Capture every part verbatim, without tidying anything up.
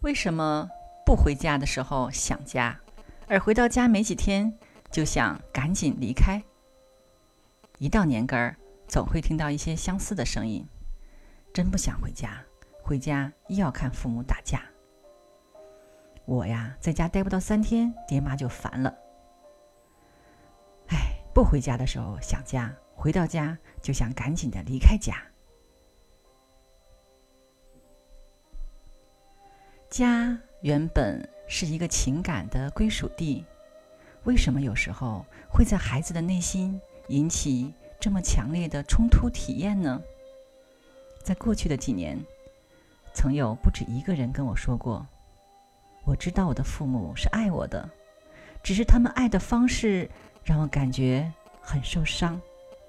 为什么不回家的时候想家，而回到家没几天就想赶紧离开？一到年根儿，总会听到一些相似的声音。真不想回家，回家又要看父母打架。我呀，在家待不到三天，爹妈就烦了。哎，不回家的时候想家，回到家就想赶紧的离开家。家原本是一个情感的归属地，为什么有时候会在孩子的内心引起这么强烈的冲突体验呢？在过去的几年，曾有不止一个人跟我说过，我知道我的父母是爱我的，只是他们爱的方式让我感觉很受伤。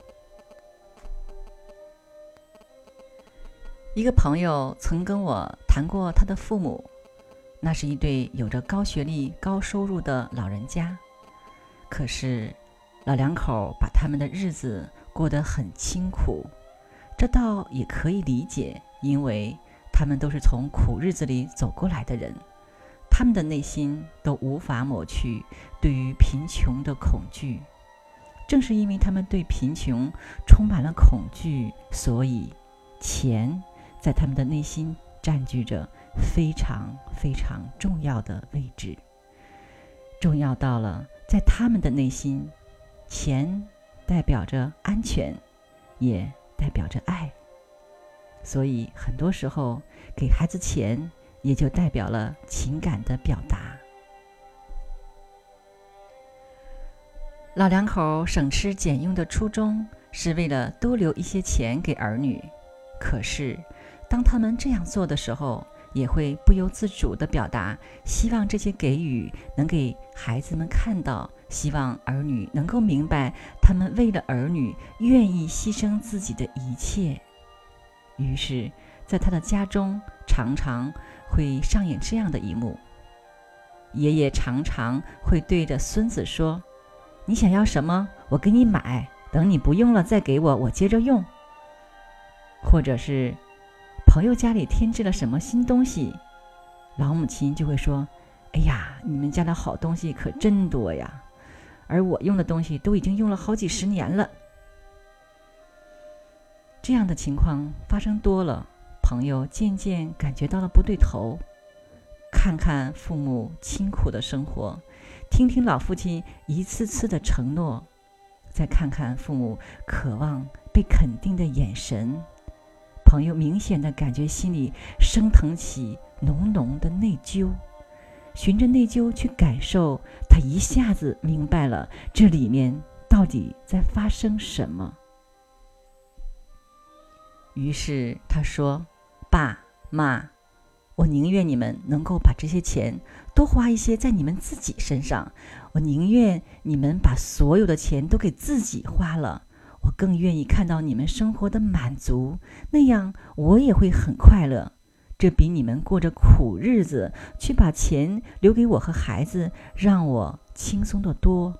一个朋友曾跟我谈过他的父母，那是一对有着高学历、高收入的老人家，可是老两口把他们的日子过得很清苦，这倒也可以理解，因为他们都是从苦日子里走过来的人，他们的内心都无法抹去对于贫穷的恐惧。正是因为他们对贫穷充满了恐惧，所以钱在他们的内心占据着非常非常重要的位置，重要到了在他们的内心，钱代表着安全，也代表着爱，所以很多时候给孩子钱也就代表了情感的表达。老两口省吃俭用的初衷是为了多留一些钱给儿女，可是当他们这样做的时候，也会不由自主地表达希望这些给予能给孩子们看到，希望儿女能够明白他们为了儿女愿意牺牲自己的一切。于是在他的家中常常会上演这样的一幕，爷爷常常会对着孙子说，你想要什么我给你买，等你不用了再给我，我接着用。或者是朋友家里添置了什么新东西，老母亲就会说，哎呀，你们家的好东西可真多呀，而我用的东西都已经用了好几十年了。这样的情况发生多了，朋友渐渐感觉到了不对头。看看父母清苦的生活，听听老父亲一次次的承诺，再看看父母渴望被肯定的眼神，朋友明显的感觉心里升腾起浓浓的内疚。循着内疚去感受，他一下子明白了这里面到底在发生什么。于是他说，爸妈，我宁愿你们能够把这些钱多花一些在你们自己身上，我宁愿你们把所有的钱都给自己花了，我更愿意看到你们生活的满足，那样我也会很快乐。这比你们过着苦日子去把钱留给我和孩子让我轻松得多。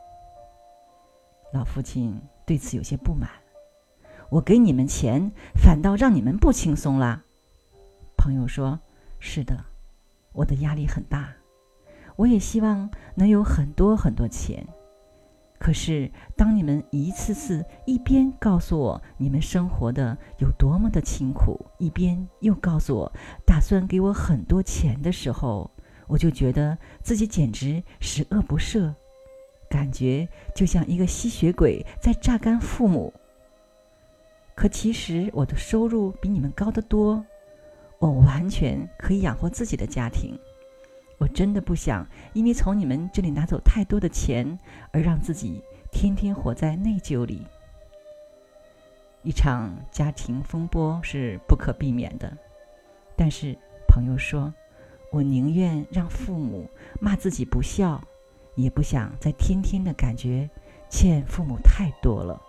老父亲对此有些不满，我给你们钱反倒让你们不轻松了。朋友说，是的，我的压力很大，我也希望能有很多很多钱，可是当你们一次次一边告诉我你们生活的有多么的清苦，一边又告诉我打算给我很多钱的时候，我就觉得自己简直十恶不赦，感觉就像一个吸血鬼在榨干父母。可其实我的收入比你们高得多，我完全可以养活自己的家庭。我真的不想因为从你们这里拿走太多的钱而让自己天天活在内疚里。一场家庭风波是不可避免的，但是朋友说，我宁愿让父母骂自己不孝，也不想再天天的感觉欠父母太多了。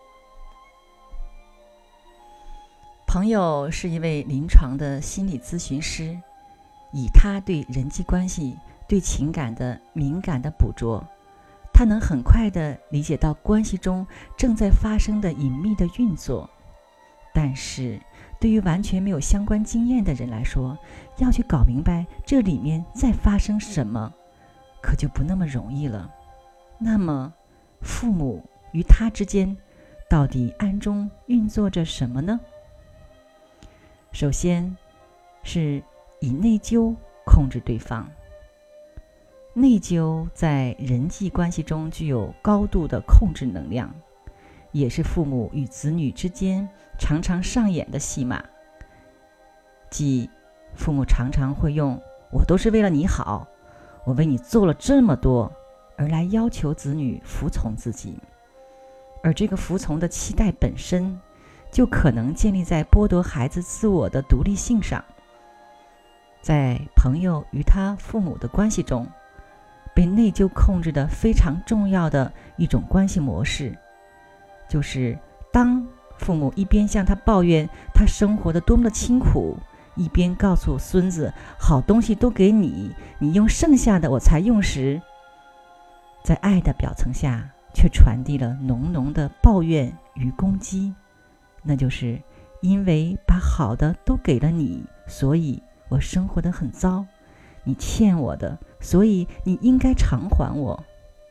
朋友是一位临床的心理咨询师，以他对人际关系、对情感的敏感的捕捉，他能很快地理解到关系中正在发生的隐秘的运作。但是对于完全没有相关经验的人来说，要去搞明白这里面在发生什么，可就不那么容易了。那么，父母与他之间到底暗中运作着什么呢？首先是以内疚控制对方。内疚在人际关系中具有高度的控制能量，也是父母与子女之间常常上演的戏码。即父母常常会用我都是为了你好，我为你做了这么多，而来要求子女服从自己。而这个服从的期待本身就可能建立在剥夺孩子自我的独立性上。在朋友与他父母的关系中，被内疚控制的非常重要的一种关系模式，就是当父母一边向他抱怨他生活的多么的清苦，一边告诉孙子好东西都给你，你用剩下的我才用时，在爱的表层下却传递了浓浓的抱怨与攻击。那就是因为把好的都给了你，所以我生活得很糟，你欠我的，所以你应该偿还我。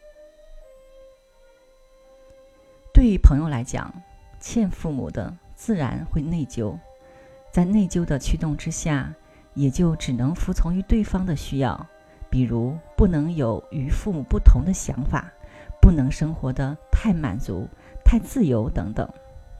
对于朋友来讲，欠父母的自然会内疚，在内疚的驱动之下，也就只能服从于对方的需要，比如不能有与父母不同的想法，不能生活得太满足、太自由等等。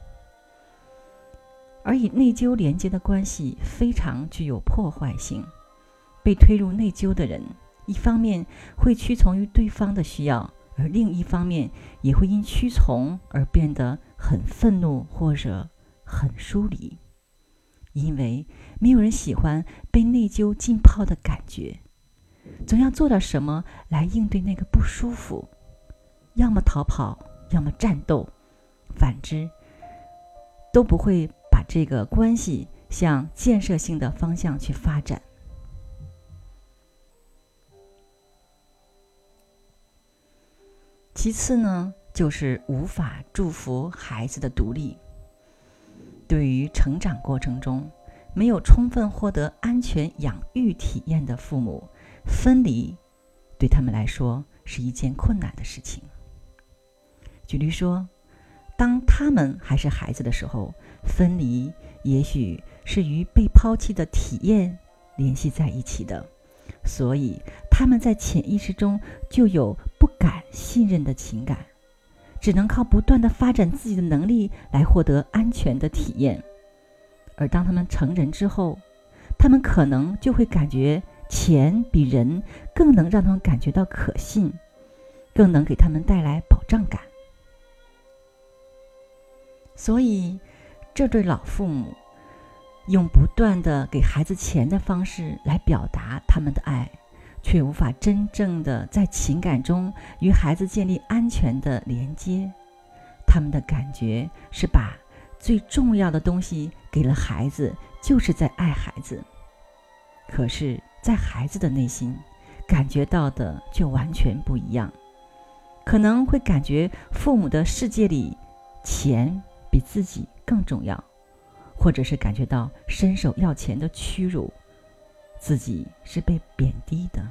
而与内疚连接的关系非常具有破坏性，被推入内疚的人，一方面会屈从于对方的需要，而另一方面也会因屈从而变得很愤怒或者很疏离。因为没有人喜欢被内疚浸泡的感觉，总要做点什么来应对那个不舒服，要么逃跑，要么战斗，反之都不会把这个关系向建设性的方向去发展。其次呢，就是无法祝福孩子的独立。对于成长过程中没有充分获得安全养育体验的父母，分离对他们来说是一件困难的事情。举例说，当他们还是孩子的时候，分离也许是与被抛弃的体验联系在一起的，所以他们在潜意识中就有不敢信任的情感，只能靠不断地发展自己的能力来获得安全的体验。而当他们成人之后，他们可能就会感觉钱比人更能让他们感觉到可信，更能给他们带来保障感。所以这对老父母用不断的给孩子钱的方式来表达他们的爱，却无法真正的在情感中与孩子建立安全的连接。他们的感觉是把最重要的东西给了孩子，就是在爱孩子。可是在孩子的内心感觉到的却完全不一样，可能会感觉父母的世界里钱比自己更重要，或者是感觉到伸手要钱的屈辱，自己是被贬低的。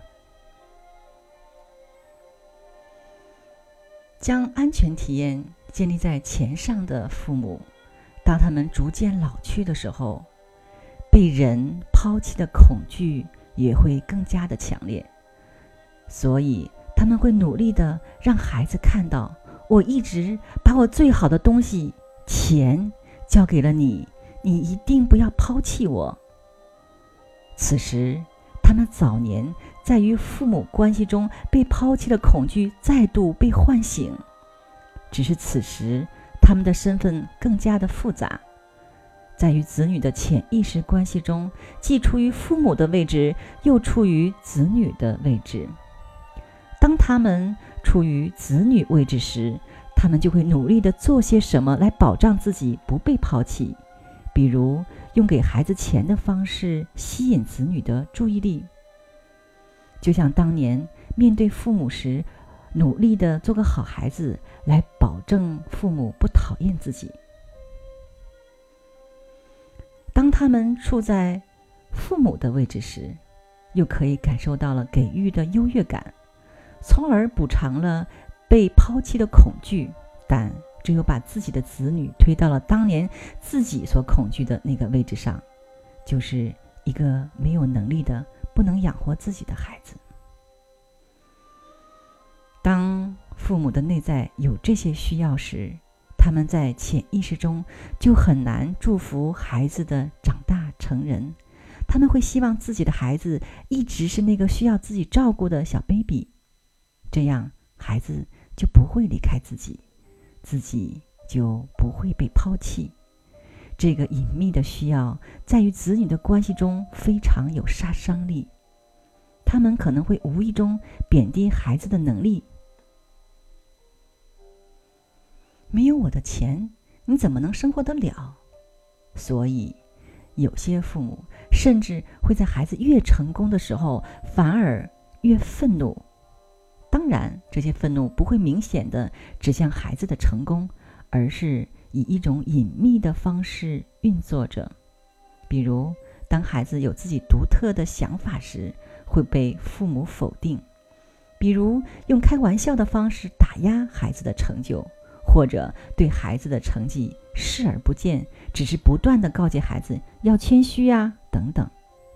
将安全体验建立在钱上的父母，当他们逐渐老去的时候，被人抛弃的恐惧也会更加的强烈，所以他们会努力的让孩子看到，我一直把我最好的东西钱交给了你，你一定不要抛弃我。此时他们早年在与父母关系中被抛弃的恐惧再度被唤醒，只是此时他们的身份更加的复杂，在与子女的潜意识关系中，既处于父母的位置，又处于子女的位置。当他们处于子女位置时，他们就会努力地做些什么来保障自己不被抛弃，比如用给孩子钱的方式吸引子女的注意力，就像当年面对父母时努力地做个好孩子，来保证父母不讨厌自己。 当他们处在父母的位置时，又可以感受到了给予的优越感，从而补偿了被抛弃的恐惧，但只有把自己的子女推到了当年自己所恐惧的那个位置上，就是一个没有能力的、不能养活自己的孩子。当父母的内在有这些需要时，他们在潜意识中就很难祝福孩子的长大成人。他们会希望自己的孩子一直是那个需要自己照顾的小 baby， 这样孩子就不会离开自己，自己就不会被抛弃。这个隐秘的需要在与子女的关系中非常有杀伤力，他们可能会无意中贬低孩子的能力。没有我的钱，你怎么能生活得了？所以有些父母甚至会在孩子越成功的时候反而越愤怒。当然，这些愤怒不会明显地指向孩子的成功，而是以一种隐秘的方式运作着。比如，当孩子有自己独特的想法时，会被父母否定；比如，用开玩笑的方式打压孩子的成就，或者对孩子的成绩视而不见，只是不断地告诫孩子要谦虚啊，等等。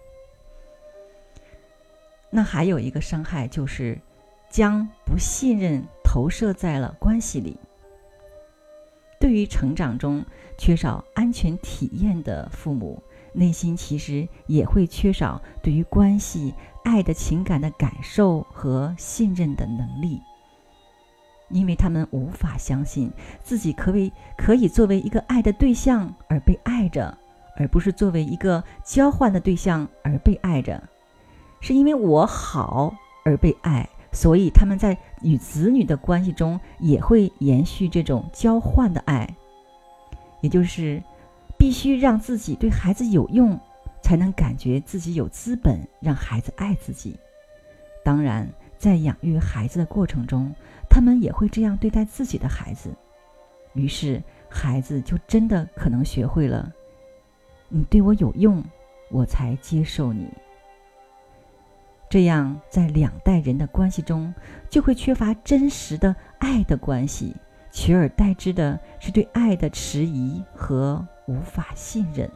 那还有一个伤害，就是将不信任投射在了关系里。对于成长中缺少安全体验的父母，内心其实也会缺少对于关系、爱的情感的感受和信任的能力。因为他们无法相信自己可以可以作为一个爱的对象而被爱着，而不是作为一个交换的对象而被爱着。是因为我好而被爱，所以他们在与子女的关系中也会延续这种交换的爱，也就是必须让自己对孩子有用，才能感觉自己有资本让孩子爱自己。当然，在养育孩子的过程中，他们也会这样对待自己的孩子，于是孩子就真的可能学会了，你对我有用，我才接受你。这样在两代人的关系中，就会缺乏真实的爱的关系，取而代之的是对爱的迟疑和无法信任。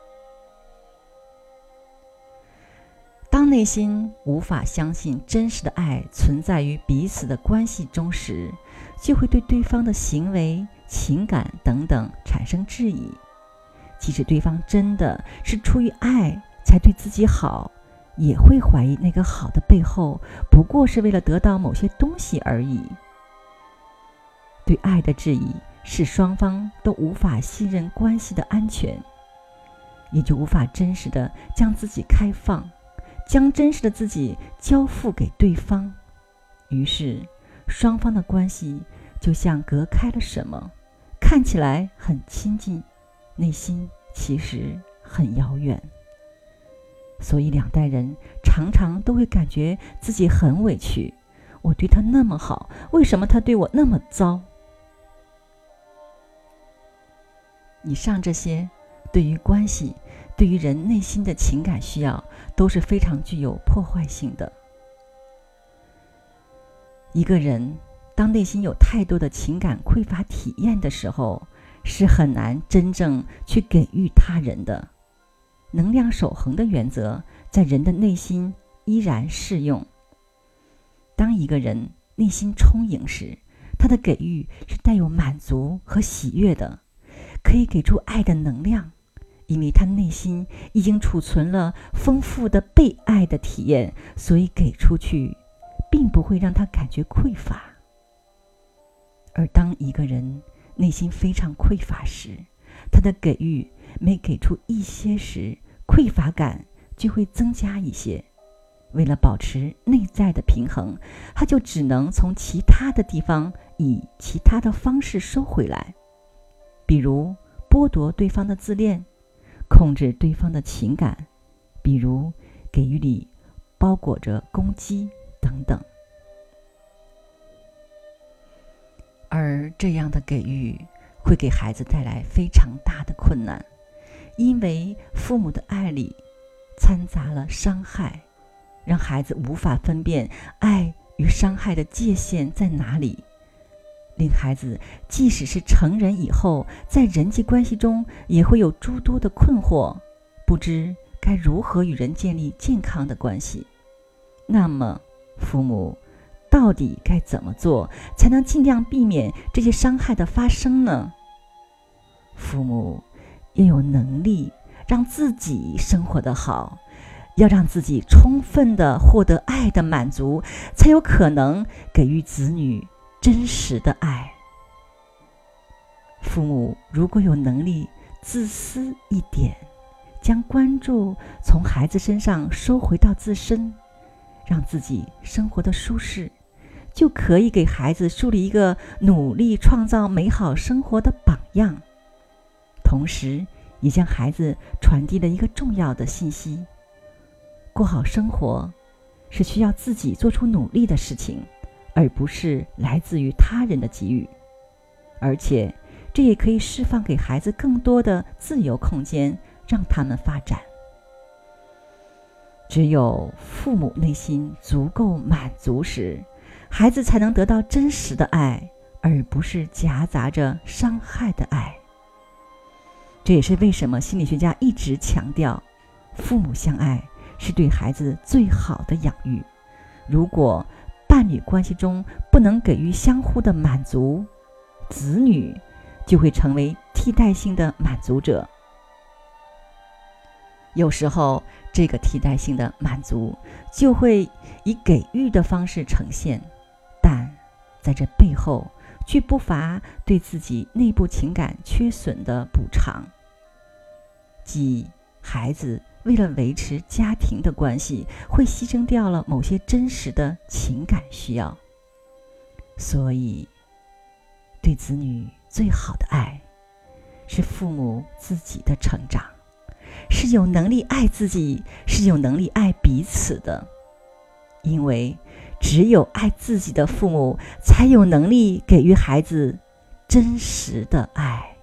当内心无法相信真实的爱存在于彼此的关系中时，就会对对方的行为、情感等等产生质疑。即使对方真的是出于爱才对自己好，也会怀疑那个好的背后不过是为了得到某些东西而已。对爱的质疑使双方都无法信任关系的安全，也就无法真实的将自己开放，将真实的自己交付给对方。于是双方的关系就像隔开了什么，看起来很亲近，内心其实很遥远。所以两代人常常都会感觉自己很委屈，我对他那么好，为什么他对我那么糟？以上这些对于关系、对于人内心的情感需要都是非常具有破坏性的。一个人当内心有太多的情感匮乏体验的时候，是很难真正去给予他人的。能量守恒的原则在人的内心依然适用。当一个人内心充盈时，他的给予是带有满足和喜悦的，可以给出爱的能量，因为他内心已经储存了丰富的被爱的体验，所以给出去并不会让他感觉匮乏。而当一个人内心非常匮乏时，他的给予每给出一些时，匮乏感就会增加一些。为了保持内在的平衡，他就只能从其他的地方以其他的方式收回来，比如剥夺对方的自恋，控制对方的情感，比如给予里包裹着攻击等等。而这样的给予会给孩子带来非常大的困难， 因为父母的爱里掺杂了伤害，让孩子无法分辨爱与伤害的界限在哪里，令孩子即使是成人以后，在人际关系中也会有诸多的困惑，不知该如何与人建立健康的关系。那么父母到底该怎么做，才能尽量避免这些伤害的发生呢？父母要有能力让自己生活得好，要让自己充分地获得爱的满足，才有可能给予子女真实的爱。父母如果有能力自私一点，将关注从孩子身上收回到自身，让自己生活的舒适，就可以给孩子树立一个努力创造美好生活的榜样，同时也向孩子传递了一个重要的信息：过好生活是需要自己做出努力的事情，而不是来自于他人的给予。而且这也可以释放给孩子更多的自由空间，让他们发展。只有父母内心足够满足时，孩子才能得到真实的爱，而不是夹杂着伤害的爱。这也是为什么心理学家一直强调，父母相爱是对孩子最好的养育。如果伴侣关系中不能给予相互的满足，子女就会成为替代性的满足者。有时候这个替代性的满足就会以给予的方式呈现，但在这背后却不乏对自己内部情感缺损的补偿，即孩子为了维持家庭的关系，会牺牲掉了某些真实的情感需要。所以对子女最好的爱是父母自己的成长，是有能力爱自己，是有能力爱彼此的。因为只有爱自己的父母，才有能力给予孩子真实的爱。